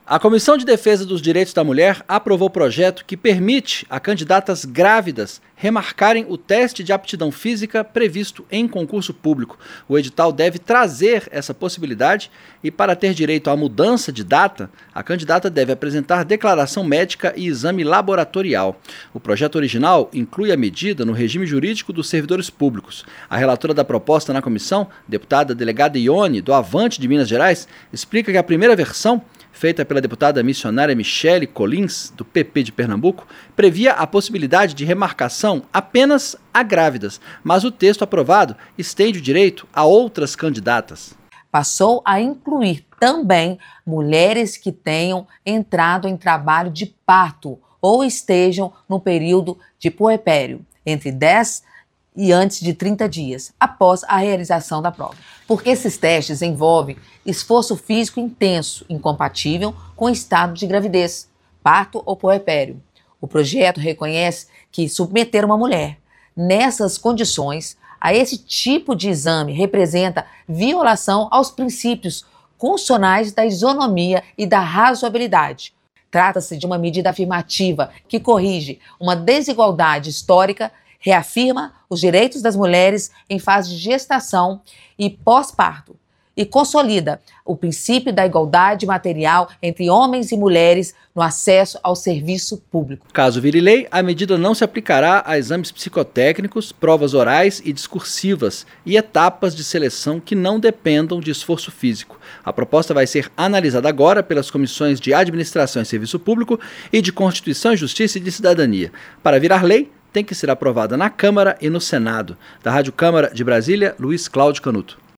A Comissão de Defesa dos Direitos da Mulher aprovou projeto que permite a candidatas grávidas remarcarem o teste de aptidão física previsto em concurso público. O edital deve trazer essa possibilidade e, para ter direito à mudança de data, a candidata deve apresentar declaração médica e exame laboratorial. O projeto original inclui a medida no regime jurídico dos servidores públicos. A relatora da proposta na comissão, deputada delegada Ione, do Avante de Minas Gerais, explica que a primeira versão, feita pela deputada missionária Michele Colins, do PP de Pernambuco, previa a possibilidade de remarcação apenas a grávidas, mas o texto aprovado estende o direito a outras candidatas. Passou a incluir também mulheres que tenham entrado em trabalho de parto ou estejam no período de puerpério, entre 10 e antes de 30 dias, após a realização da prova. Porque esses testes envolvem esforço físico intenso, incompatível com o estado de gravidez, parto ou puerpério. O projeto reconhece que submeter uma mulher nessas condições a esse tipo de exame representa violação aos princípios constitucionais da isonomia e da razoabilidade. Trata-se de uma medida afirmativa que corrige uma desigualdade histórica, reafirma os direitos das mulheres em fase de gestação e pós-parto e consolida o princípio da igualdade material entre homens e mulheres no acesso ao serviço público. Caso vire lei, a medida não se aplicará a exames psicotécnicos, provas orais e discursivas e etapas de seleção que não dependam de esforço físico. A proposta vai ser analisada agora pelas comissões de Administração e Serviço Público e de Constituição e Justiça e de Cidadania. Para virar lei, tem que ser aprovada na Câmara e no Senado. Da Rádio Câmara de Brasília, Luiz Cláudio Canuto.